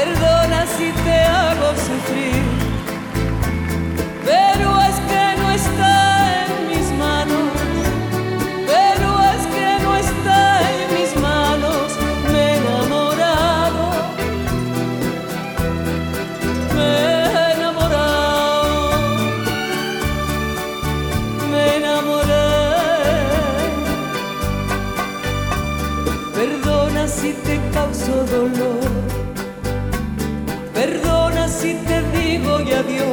Perdona si te hago sufrir, pero es que no está en mis manos, pero es que no está en mis manos. Me he enamorado, me he enamorado, me enamoré. Perdona si te causo dolor, perdona si te digo ya adiós.